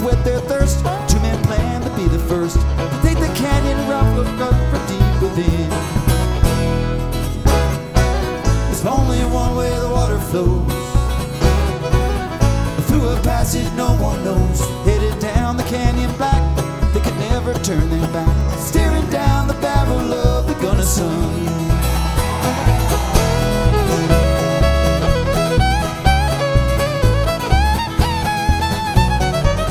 whet their thirst. Two men plan to be the first to take the canyon rough, look up for deep within. There's only one way the water flows, through a passage no one knows.